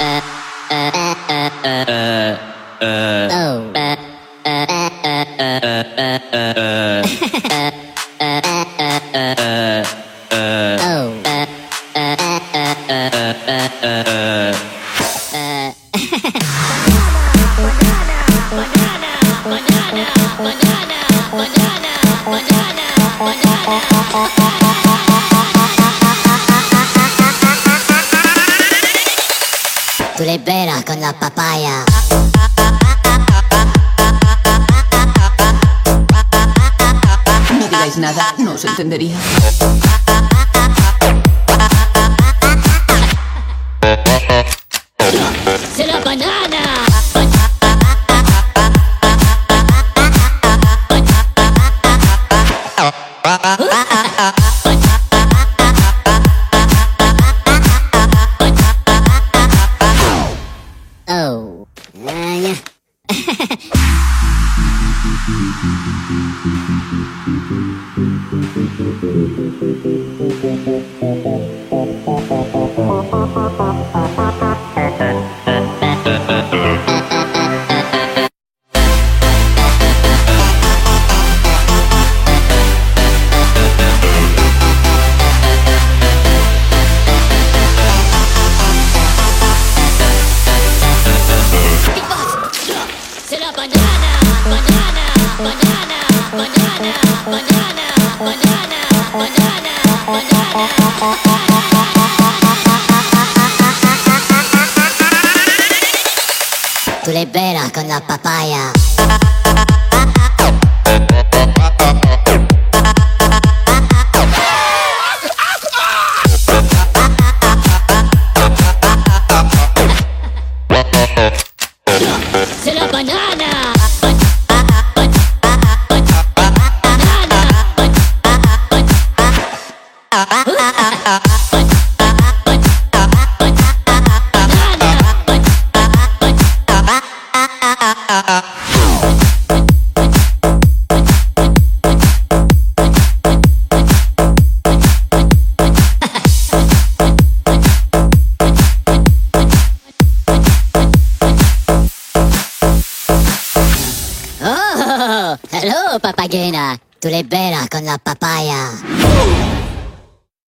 Tú le veras con la papaya. No digáis nada, no os entendería. ¡Se la banana! Oh. Será banana, banana, banana, banana, banana, banana, banana, banana. Tú le veras con la papaya. Será banana. Oh, hello, papagena. Tú le veras con la papaya.